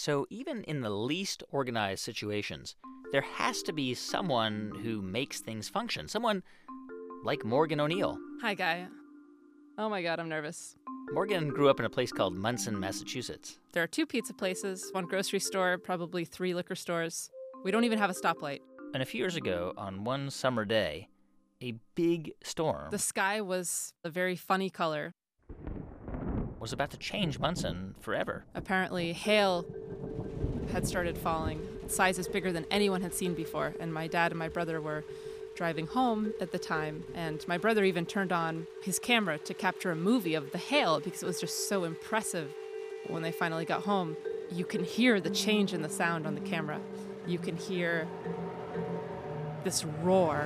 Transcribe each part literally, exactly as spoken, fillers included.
So even in the least organized situations, there has to be someone who makes things function, someone like Morgan O'Neill. Hi, Guy. Oh, my God, I'm nervous. Morgan grew up in a place called Munson, Massachusetts. There are two pizza places, one grocery store, probably three liquor stores. We don't even have a stoplight. And a few years ago, on one summer day, a big storm The sky was a very funny color. was about to change Munson forever. Apparently, hail had started falling, sizes bigger than anyone had seen before. And my dad and my brother were driving home at the time, and my brother even turned on his camera to capture a movie of the hail because it was just so impressive. When they finally got home, you can hear the change in the sound on the camera. You can hear this roar.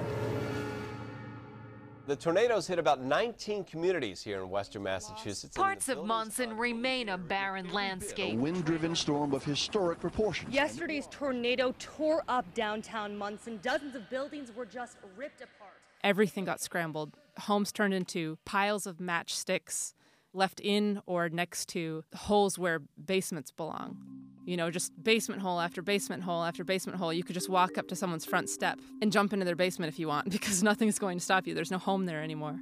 The tornadoes hit about nineteen communities here in western Massachusetts. Parts of Munson remain a barren landscape. A wind-driven storm of historic proportions. Yesterday's tornado tore up downtown Munson. Dozens of buildings were just ripped apart. Everything got scrambled. Homes turned into piles of matchsticks left in or next to holes where basements belong. You know, just basement hole after basement hole after basement hole. You could just walk up to someone's front step and jump into their basement if you want, because nothing's going to stop you. There's no home there anymore.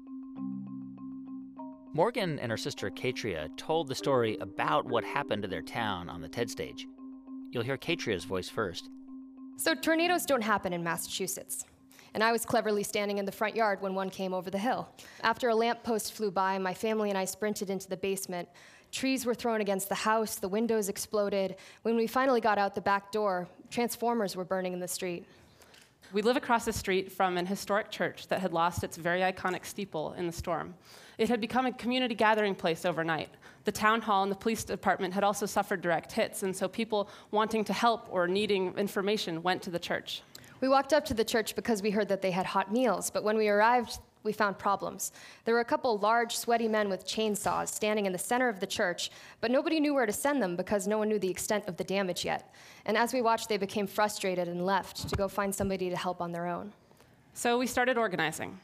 Morgan and her sister Katria told the story about what happened to their town on the TED stage. You'll hear Katria's voice first. So tornadoes don't happen in Massachusetts. And I was cleverly standing in the front yard when one came over the hill. After a lamppost flew by, my family and I sprinted into the basement. Trees were thrown against the house, the windows exploded. When we finally got out the back door, transformers were burning in the street. We live across the street from an historic church that had lost its very iconic steeple in the storm. It had become a community gathering place overnight. The town hall and the police department had also suffered direct hits, and so people wanting to help or needing information went to the church. We walked up to the church because we heard that they had hot meals, but when we arrived, we found problems. There were a couple large, sweaty men with chainsaws standing in the center of the church, but nobody knew where to send them because no one knew the extent of the damage yet. And as we watched, they became frustrated and left to go find somebody to help on their own. So we started organizing.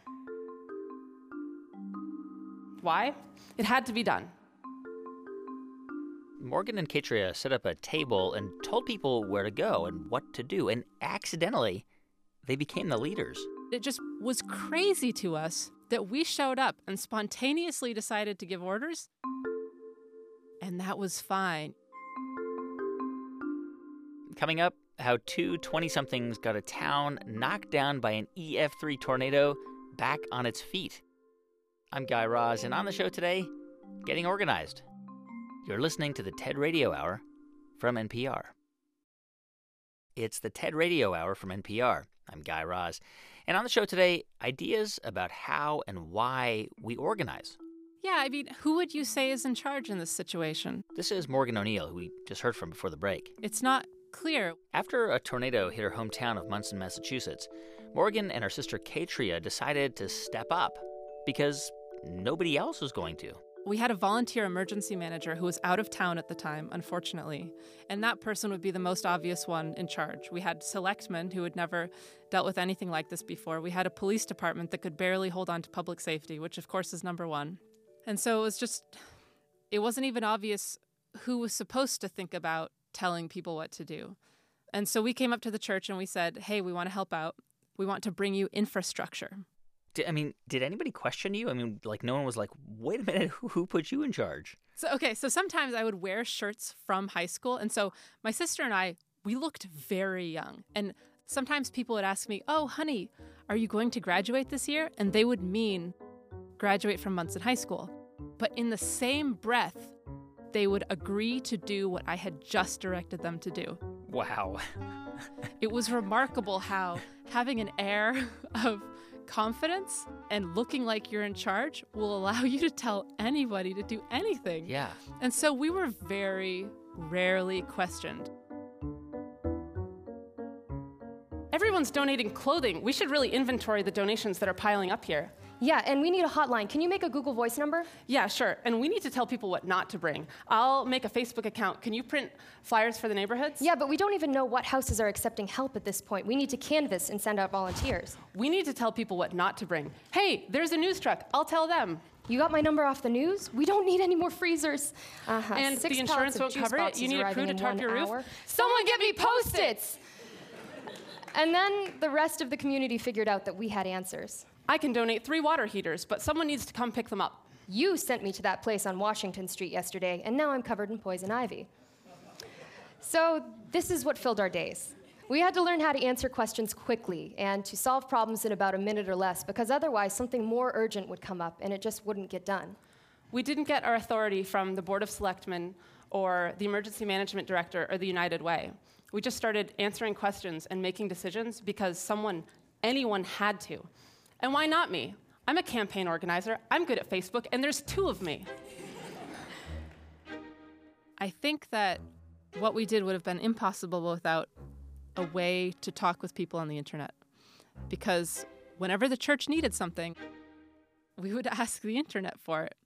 Why? It had to be done. Morgan and Katria set up a table and told people where to go and what to do, and accidentally, they became the leaders. It just was crazy to us that we showed up and spontaneously decided to give orders, and that was fine. Coming up, how two twenty-somethings got a town knocked down by an E F three tornado back on its feet. I'm Guy Raz, and on the show today, getting organized. You're listening to the TED Radio Hour from N P R. It's the TED Radio Hour from N P R. I'm Guy Raz. And on the show today, ideas about how and why we organize. Yeah, I mean, who would you say is in charge in this situation? This is Morgan O'Neill, who we just heard from before the break. It's not clear. After a tornado hit her hometown of Munson, Massachusetts, Morgan and her sister Katria decided to step up because nobody else was going to. We had a volunteer emergency manager who was out of town at the time, unfortunately, and that person would be the most obvious one in charge. We had selectmen who had never dealt with anything like this before. We had a police department that could barely hold on to public safety, which of course is number one. And so it was just, it wasn't even obvious who was supposed to think about telling people what to do. And so we came up to the church and we said, hey, we want to help out. We want to bring you infrastructure. Did, I mean, did anybody question you? I mean, like, no one was like, wait a minute, who, who put you in charge? So, okay, so sometimes I would wear shirts from high school. And so my sister and I, we looked very young. And sometimes people would ask me, oh, honey, are you going to graduate this year? And they would mean graduate from Munson High School. But in the same breath, they would agree to do what I had just directed them to do. Wow. It was remarkable how having an air of confidence and looking like you're in charge will allow you to tell anybody to do anything. Yeah. And so we were very rarely questioned. Everyone's donating clothing. We should really inventory the donations that are piling up here. Yeah, and we need a hotline. Can you make a Google Voice number? Yeah, sure. And we need to tell people what not to bring. I'll make a Facebook account. Can you print flyers for the neighborhoods? Yeah, but we don't even know what houses are accepting help at this point. We need to canvass and send out volunteers. We need to tell people what not to bring. Hey, there's a news truck. I'll tell them. You got my number off the news? We don't need any more freezers. Uh-huh. And Six the insurance pallets of won't juice cover it? boxes You need a crew arriving to in tarp one your roof? hour. Someone get me Post-its! And then the rest of the community figured out that we had answers. I can donate three water heaters, but someone needs to come pick them up. You sent me to that place on Washington Street yesterday, and now I'm covered in poison ivy. So this is what filled our days. We had to learn how to answer questions quickly and to solve problems in about a minute or less, because otherwise something more urgent would come up and it just wouldn't get done. We didn't get our authority from the Board of Selectmen or the Emergency Management Director or the United Way. We just started answering questions and making decisions because someone, anyone had to. And why not me? I'm a campaign organizer, I'm good at Facebook, and there's two of me. I think that what we did would have been impossible without a way to talk with people on the internet. Because whenever the church needed something, we would ask the internet for it.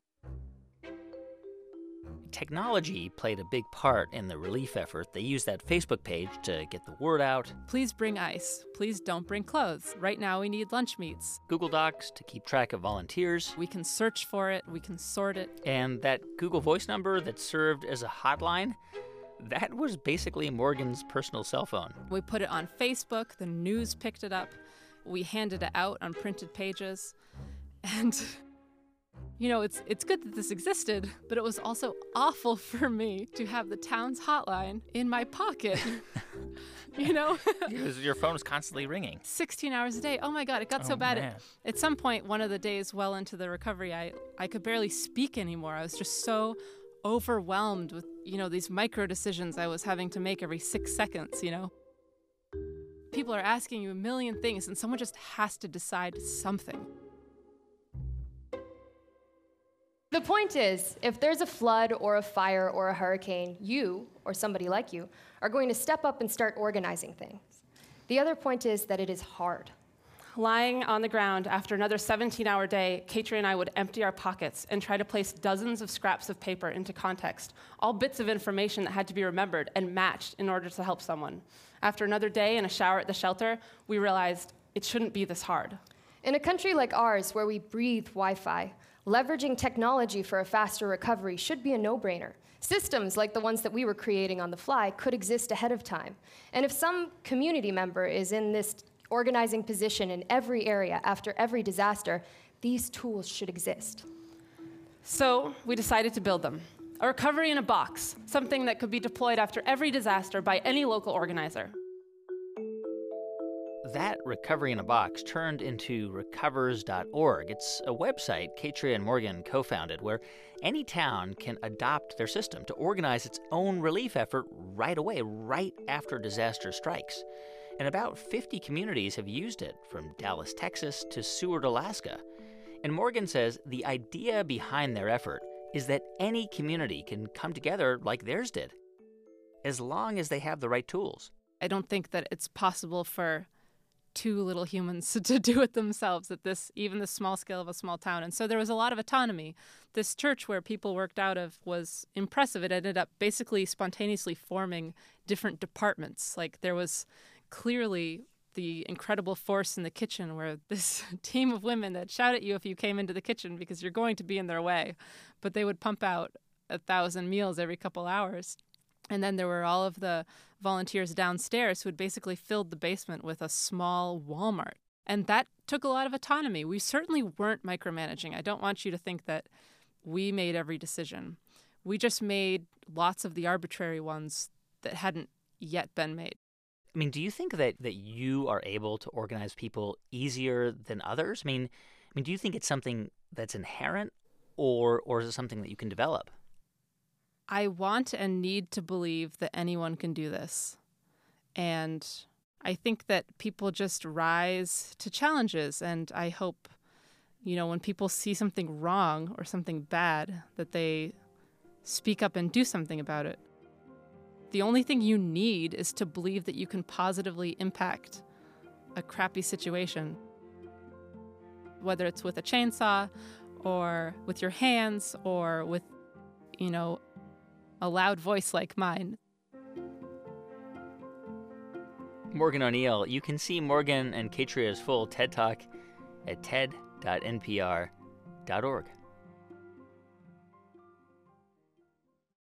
Technology played a big part in the relief effort. They used that Facebook page to get the word out. Please bring ice. Please don't bring clothes. Right now we need lunch meats. Google Docs to keep track of volunteers. We can search for it. We can sort it. And that Google Voice number that served as a hotline, that was basically Morgan's personal cell phone. We put it on Facebook. The news picked it up. We handed it out on printed pages. And, you know, it's it's good that this existed, but it was also awful for me to have the town's hotline in my pocket. You know? Because your phone was constantly ringing. sixteen hours a day. Oh, my God, it got Oh, so bad. man. At, at some point, one of the days well into the recovery, I, I could barely speak anymore. I was just so overwhelmed with, you know, these micro decisions I was having to make every six seconds, you know? People are asking you a million things, and someone just has to decide something. The point is, if there's a flood or a fire or a hurricane, you, or somebody like you, are going to step up and start organizing things. The other point is that it is hard. Lying on the ground after another seventeen-hour day, Katria and I would empty our pockets and try to place dozens of scraps of paper into context, all bits of information that had to be remembered and matched in order to help someone. After another day and a shower at the shelter, we realized it shouldn't be this hard. In a country like ours, where we breathe Wi-Fi, leveraging technology for a faster recovery should be a no-brainer. Systems like the ones that we were creating on the fly could exist ahead of time. And if some community member is in this organizing position in every area after every disaster, these tools should exist. So we decided to build them. A recovery in a box, something that could be deployed after every disaster by any local organizer. That Recovery in a Box turned into recovers dot org. It's a website Katria and Morgan co-founded where any town can adopt their system to organize its own relief effort right away, right after disaster strikes. And about fifty communities have used it, from Dallas, Texas to Seward, Alaska. And Morgan says the idea behind their effort is that any community can come together like theirs did, as long as they have the right tools. I don't think that it's possible for two little humans to do it themselves at this, even the small scale of a small town. And so there was a lot of autonomy. This church where people worked out of was impressive. It ended up basically spontaneously forming different departments. Like there was clearly the incredible force in the kitchen where this team of women that shout at you if you came into the kitchen because you're going to be in their way, but they would pump out a thousand meals every couple hours. And then there were all of the volunteers downstairs who had basically filled the basement with a small Walmart. And that took a lot of autonomy. We certainly weren't micromanaging. I don't want you to think that we made every decision. We just made lots of the arbitrary ones that hadn't yet been made. I mean, do you think that, that you are able to organize people easier than others? I mean, I mean, do you think it's something that's inherent, or or is it something that you can develop? I want and need to believe that anyone can do this. And I think that people just rise to challenges. And I hope, you know, when people see something wrong or something bad, that they speak up and do something about it. The only thing you need is to believe that you can positively impact a crappy situation. Whether it's with a chainsaw or with your hands or with, you know, a loud voice like mine. Morgan O'Neill. You can see Morgan and Katria's full TED Talk at ted dot n p r dot org.